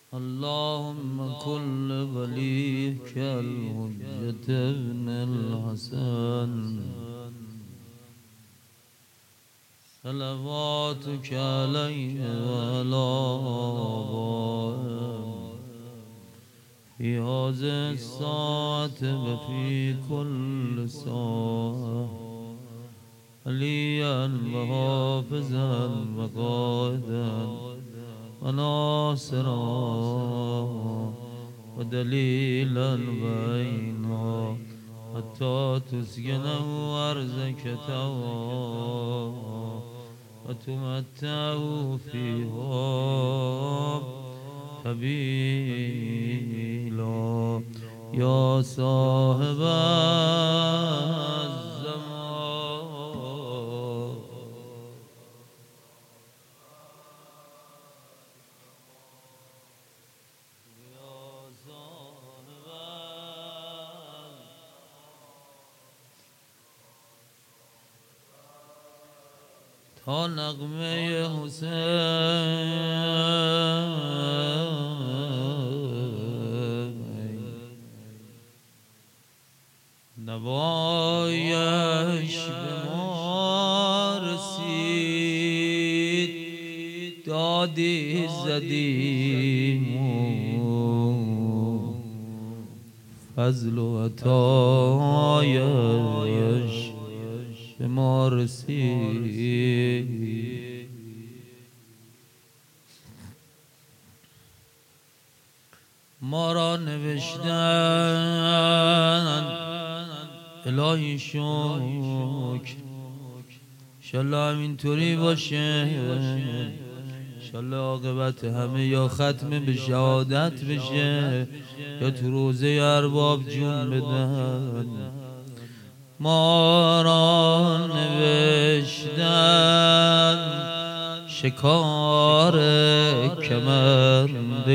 اللهم كل وليك الحجة ابن الحسن صلواتك عليه وعلى آبائه في هذه الساعة وفي كل ساعة عليا وحافظا وقائدا وناصرا ودليلا بينا حتى تسكنه أرضك طوعا وتمتعه فيها طويلا يا صاحب تا نغمه حسین نوایش به ما رسید دادی زدیم فضل و عطایش به ما رسید ما را نوشتن الهی شکر انشالله همینطوری باشه انشالله عاقبت همه یا ختم به شهادت بشه یا تو روزه ارباب جون بدن ما را نوشتن شکار کمند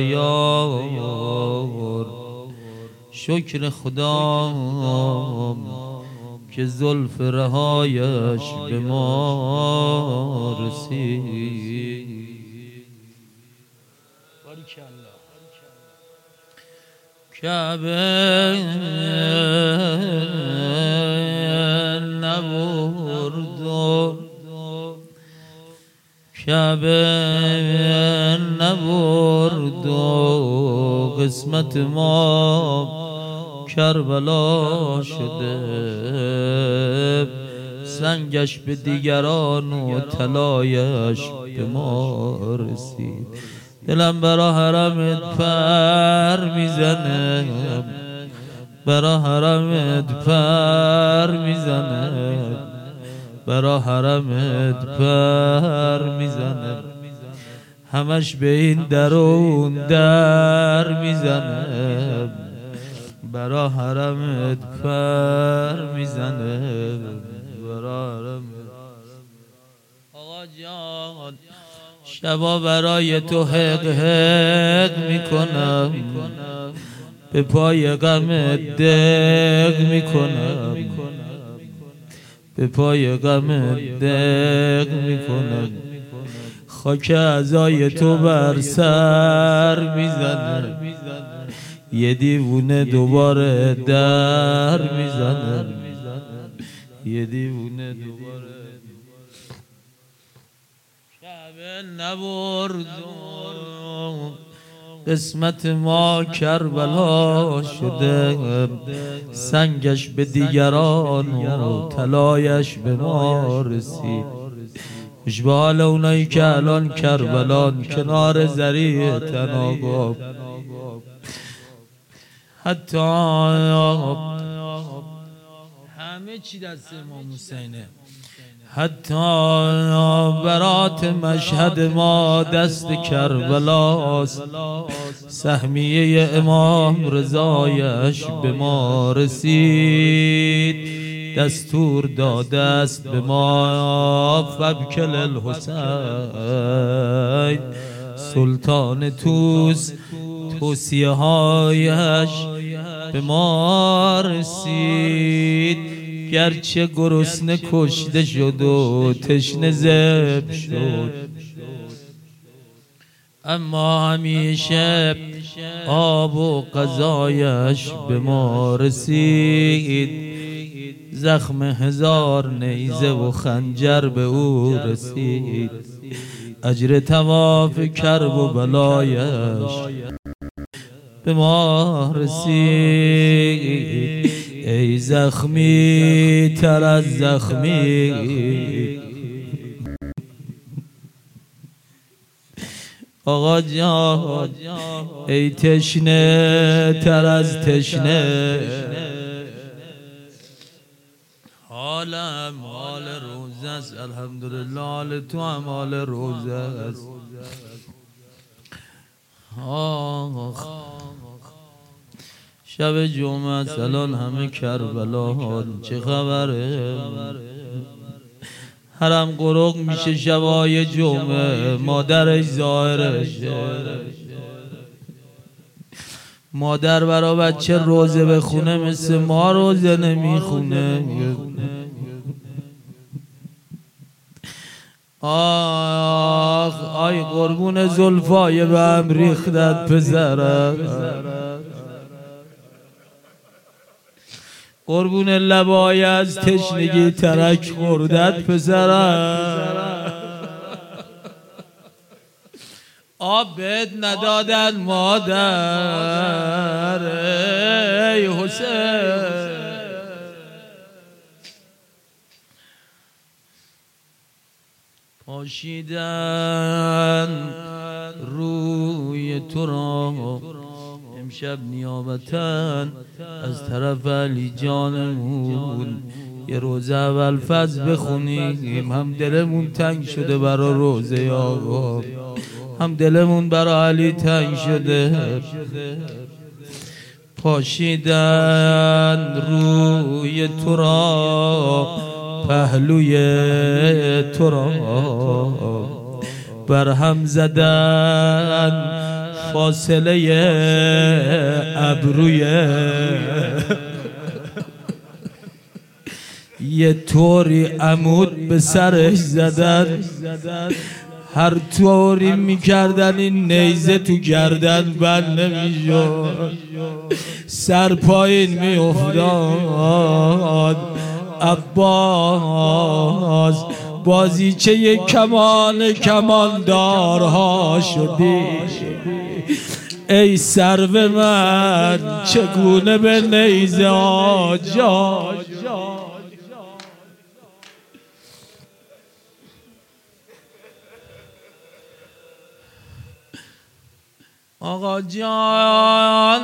یار شکر خدا که زلف رهایش به ما رسید کعبه نبرد و قسمت ما کربلا شده سنگش به دیگران و طلایش به ما رسید دلم برا حرمت پر میزنه برا حرمت پر میزنه برا حرمت پر میزنه همش به این در و اون در میزنه برا حرمت پر میزنه برا حرمت آقا جان شبا برای تو حق حق میکنم به پای غمت دق میکنم به پای غمت دق میکنم خاک عزای تو بر سر میزنه یه دیوونه دوباره در میزنه یه دیوونه دوباره کعبه نبرد قسمت ما کربلا شده سنگش به دیگران و طلایش به ما رسید خوش به حال اونایی که الان کربلان کنار ذریع تناگب حتی همه چی دست امام حسینه حتی برات مشهد ما دست کربلاست سهمیه امام رضایش به ما رسید دستور داده است به ما فبکل الحسین سلطان توس توصیه هایش به ما رسید گرچه گرسنه کشته شد و تشنه ذبح شد اما همیشه آب و غذایش به ما رسید، زخم هزار نیزه و خنجر به او رسید، اجر تواف کرب و بلایش به ما رسید. ای زخمی تر از زخمی، آقا جان ای تشنه تر از تشنه، حالم حال روزه است، الحمدلله حال تو هم حال روزه است. آخ شب جمعه الان همه کربلا چه خبره؟ حرم قرق میشه شبای جمعه، مادرش ظاهرشه، مادر برا بچه روزه بخونه مثل ما روزه نمیخونه. آخ آی قربون زلفای به هم ریختت پسرم، قربون لبای از تشنگی ترک خوردت پسرم، آب بهت ندادن مادر ای حسین. پاشیدن روی تو را امشب نیابتن از طرف علی جانمون یه روزه اول فضل بخونیم، هم دلمون تنگ شده برا روزه آقا، هم دلمون برا علی تنگ شده. پاشیدن روی تو را پهلوی تو را برهم زدن فاصله ابروی، یه طوری عمود به سرش زدن، هر طوری میکردن این نیزه تو گردن بند نمیشد، سر پایین میافتاد. عباس بازیچه کماندارها شدی، ای سرو من چگونه به نیزه آجا. آقا جان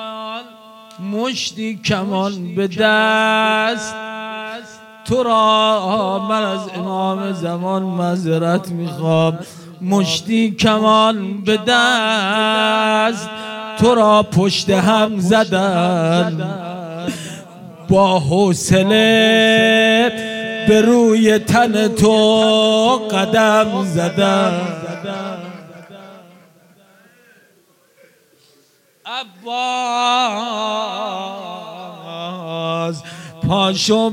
مشتی کمان به دست تو را، من از امام زمان معذرت میخوام، مشتی کمان به دست تو را پشت هم زدن، با حوصله به روی تن تو قدم زدن. عباس پاشو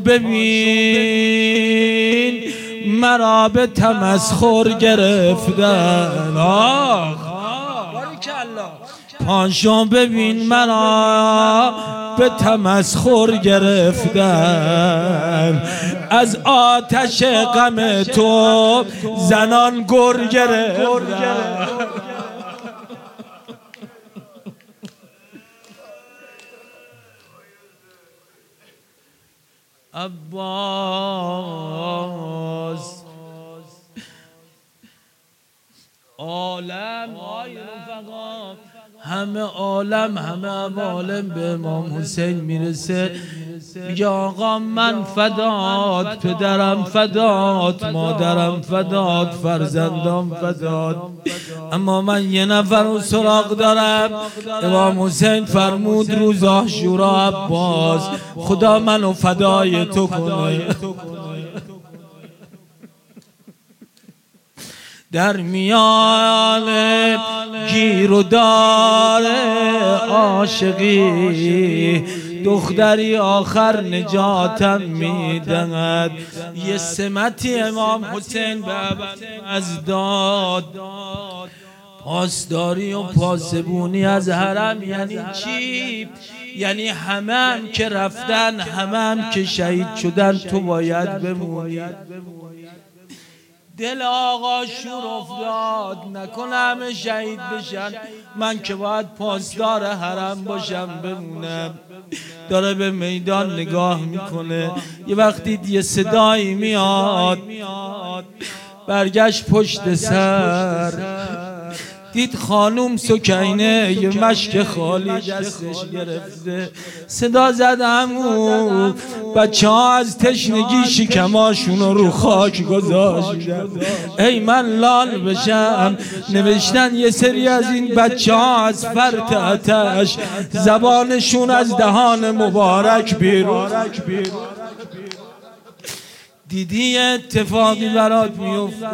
ببین مرا به تمسخر گرفتن، پاشو ببین مرا به تمسخر گرفتن، از آتش غم تو زنان گر گرفتن. عباس عالم همه عالم همه عوالم به امام حسین میرسه، میگه آقا من فدات، پدرم فدات، مادرم فدات، فرزندام فدات، اما من یه نفر رو سراغ دارم. امام حسین فرمود روز عاشورا عباس خدا منو فدای تو کنه. در میان گیر و دار عاشقی دختری آخر نجاتم میدهد، یه سمتی امام حسین به از داد. پاسداری و پاسبونی از حرم یعنی چی؟ یعنی همه که رفتن، همه که شهید شدن، تو باید بمونی. دل آقا شور افتاد، نکنه همه شهید بشن، من که باید پاسدار حرم باشم بمونم. داره به میدان نگاه میکنه، یه وقتی یه صدایی میاد، برگشت پشت سر، دید خانوم سکینه یه مشک خالی دستش گرفته. صدا زد عمو، بچه ها از تشنگی شکماشونو رو خاک گذاشتن. ای من لال بشم، نوشتن یه سری از این بچه ها از فرط آتش زبانشون از دهان مبارک بیرون. دیدی اتفاقی برات میفته،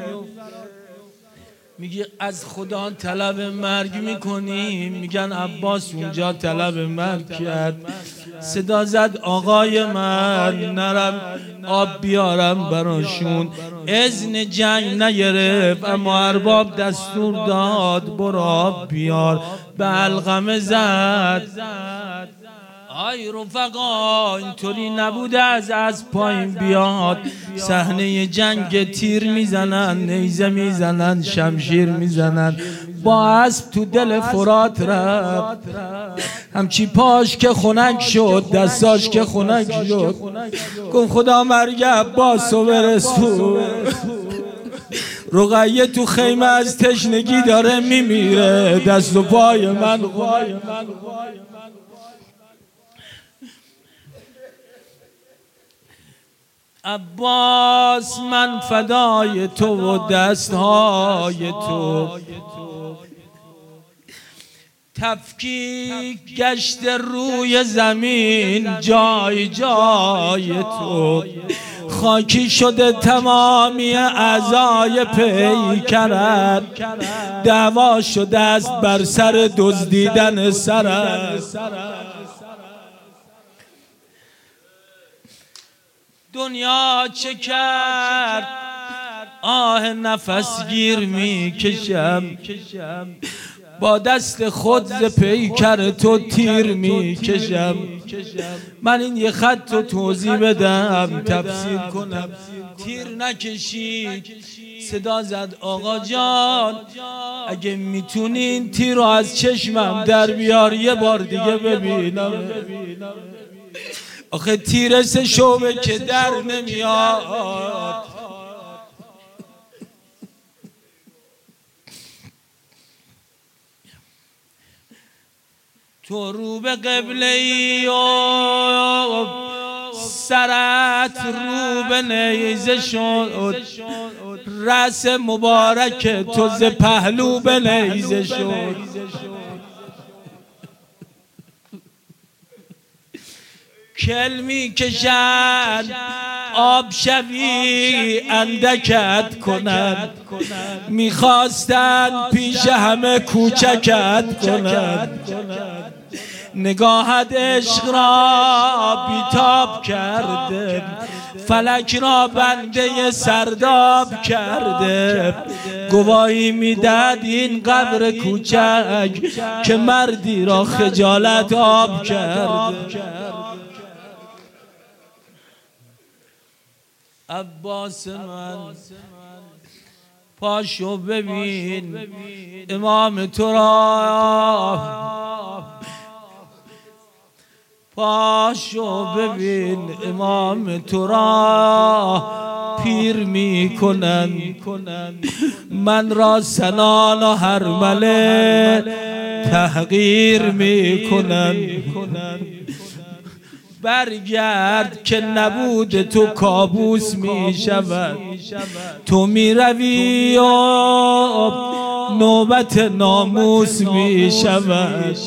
میگی از خدا طلب مرگ میکنی؟ میگن عباس اونجا طلب مرگ کرد. صدا زد آقای من، نرم آب بیارم براشون. اذن جنگ نگرفت، اما ارباب دستور داد برو آب بیار. به علقمه زد. آی رفقا، اینطوری نبوده از پایین بیاد. صحنه جنگ، تیر میزنن، نیزه میزنن، شمشیر میزنن. با اسب تو دل فرات رفت، همچی پاش که خنک شد، دستاش که خنک شد. گفت خدا مرگ عباسو برسون. رقیه تو خیمه از تشنگی داره میمیره، دست و پای من عباس من فدای تو و دستهای تو. تفکیک گشت روی زمین جای جای تو. خاکی شده تمامی اعضای پیکرت. دعوا شده است بر سر دزدیدن سرت. دنیا چه کرد؟ آه نفس گیر میکشم، با دست خود ز پیکر تو تیر میکشم. من این یه خط رو توضیح بدم، تفسیر کنم. تیر نکشید. صدا زد آقا جان، اگه میتونین تیر رو از چشمم در بیار، یه بار دیگه ببینم. آخه تیر سه شعبه که در نمیاد. تو رو به قبله ای و سرت رو به نیزه شد. رأس مبارک تو ز پهلو به نیزه شد. کل می کشند آب شوی اندکت کنند. میخواستند پیش همه کوچکت کنند. نگاهت عشق را بیتاب کرده، فلک را بنده سرداب کرده. گواهی میداد این قبر کوچک که مردی را خجالت آب کرده. عباس من پاشو ببین امام تو را، پاشو ببین امام تو را پیر میکنن. من را سنان و هرمله تحقیر میکنن. برگرد که نبود تو کابوس می شود. تو می روی و نوبت ناموس می شود.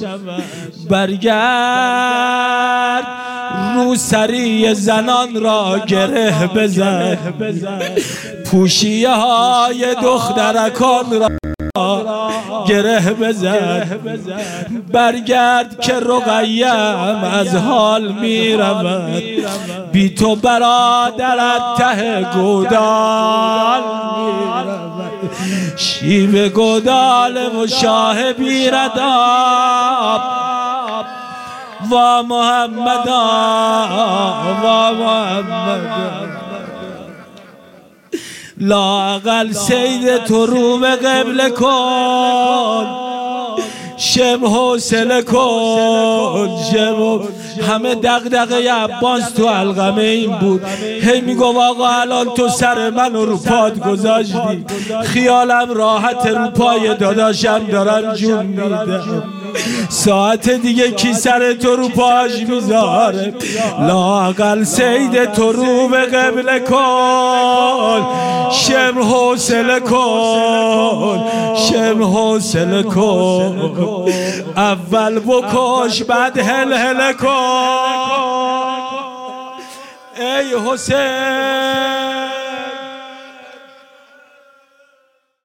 برگرد رو سری زنان را گره بزن. پوشیه های دخترکان را گره بزن. برگرد که رقیم از حال می رود. بی تو برادرت ته گودال می رود. شیوه گدال و شاه بیرداب و محمد و محمد لااقل سید تو رو به قبله کن شم حوصله کن شم همه دغدغه عباس تو علقمه این بود هی میگو آقا الان تو سر منو رو پات گذاشتی خیالم راحت رو پای داداشم دارم جون میدم ساعت دیگه کی سر تو رو پاش میذاره لااقل سید تو رو به قبله کن شم حوصله کن شم حوصله کن اول بکش بعد هل هل کن ای حسین